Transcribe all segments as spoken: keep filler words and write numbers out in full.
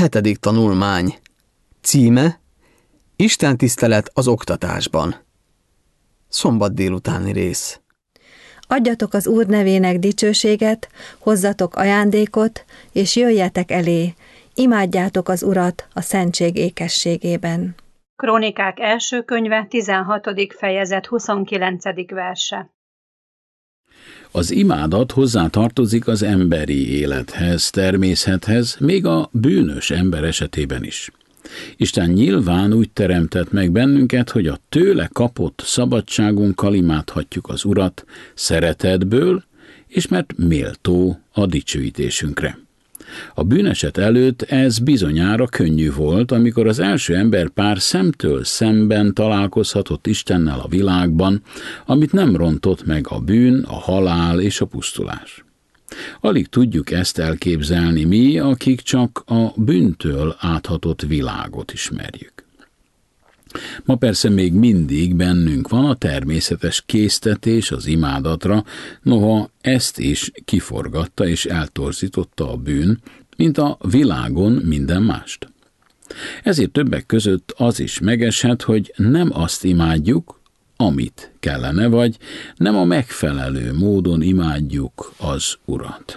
Hetedik tanulmány. Címe: Istentisztelet az oktatásban. Szombat délutáni rész. Adjatok az Úr nevének dicsőséget, hozzatok ajándékot, és jöjjetek elé, imádjátok az Urat a szentség ékességében. Krónikák első könyve, tizenhatodik fejezet, huszonkilencedik verse. Az imádat hozzátartozik az emberi élethez, természethez, még a bűnös ember esetében is. Isten nyilván úgy teremtett meg bennünket, hogy a tőle kapott szabadságunkkal imádhatjuk az Urat szeretetből, és mert méltó a dicsőítésünkre. A bűneset előtt ez bizonyára könnyű volt, amikor az első emberpár szemtől szemben találkozhatott Istennel a világban, amit nem rontott meg a bűn, a halál és a pusztulás. Alig tudjuk ezt elképzelni mi, akik csak a bűntől áthatott világot ismerjük. Ma persze még mindig bennünk van a természetes késztetés az imádatra, noha ezt is kiforgatta és eltorzította a bűn, mint a világon minden mást. Ezért többek között az is megeshet, hogy nem azt imádjuk, amit kellene, vagy nem a megfelelő módon imádjuk az Urat.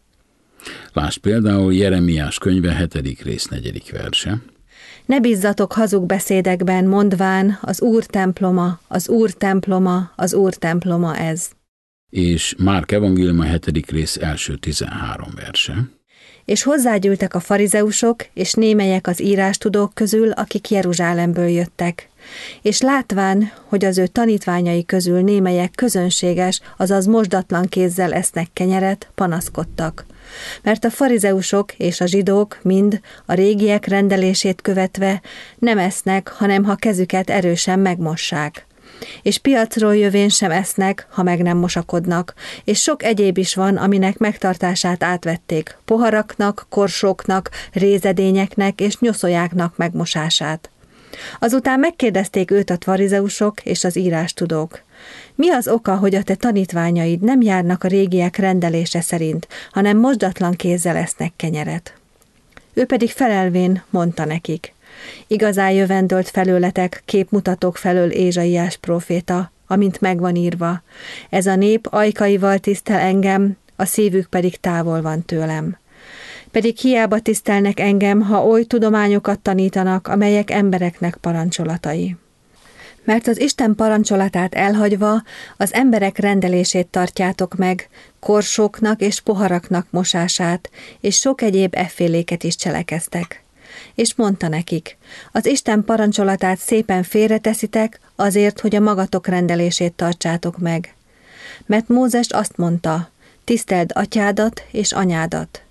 Lásd például Jeremiás könyve hetedik rész negyedik verse. Ne bízzatok hazug beszédekben, mondván, az Úr temploma, az Úr temploma, az Úr temploma ez. És Márk evangéliuma hetedik rész első tizenhárom verse. És hozzágyűltek a farizeusok, és némelyek az írástudók közül, akik Jeruzsálemből jöttek. És látván, hogy az ő tanítványai közül némelyek közönséges, azaz mosdatlan kézzel esznek kenyeret, panaszkodtak. Mert a farizeusok és a zsidók mind a régiek rendelését követve nem esznek, hanem ha kezüket erősen megmossák. És piacról jövén sem esznek, ha meg nem mosakodnak, és sok egyéb is van, aminek megtartását átvették, poharaknak, korsóknak, rézedényeknek és nyoszójáknak megmosását. Azután megkérdezték őt a farizeusok és az írástudók. Mi az oka, hogy a te tanítványaid nem járnak a régiek rendelése szerint, hanem mosdatlan kézzel esznek kenyeret? Ő pedig felelvén mondta nekik. Igazán jövendölt felőletek képmutatók felől Ézsaiás próféta, amint megvan írva. Ez a nép ajkaival tisztel engem, a szívük pedig távol van tőlem. Pedig hiába tisztelnek engem, ha oly tudományokat tanítanak, amelyek embereknek parancsolatai. Mert az Isten parancsolatát elhagyva az emberek rendelését tartjátok meg, korsóknak és poharaknak mosását, és sok egyéb efféléket is cselekeztek. És mondta nekik, az Isten parancsolatát szépen félreteszitek azért, hogy a magatok rendelését tartsátok meg. Mert Mózes azt mondta, tiszteld atyádat és anyádat.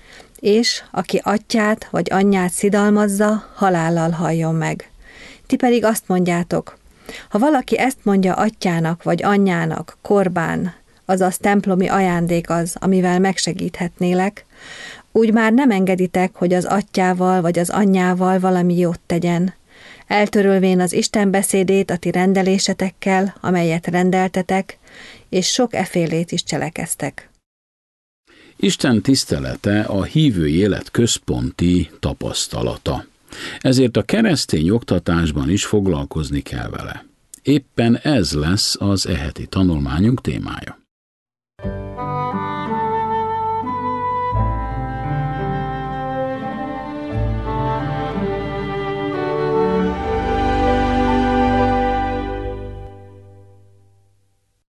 És aki atyát vagy anyját szidalmazza, halállal halljon meg. Ti pedig azt mondjátok, ha valaki ezt mondja atyának vagy anyjának, korbán, azaz templomi ajándék az, amivel megsegíthetnélek, úgy már nem engeditek, hogy az atyával vagy az anyjával valami jót tegyen, eltörölvén az Isten beszédét a ti rendelésetekkel, amelyet rendeltetek, és sok efélét is cselekeztek. Isten tisztelete a hívői élet központi tapasztalata. Ezért a keresztény oktatásban is foglalkozni kell vele. Éppen ez lesz az e heti tanulmányunk témája.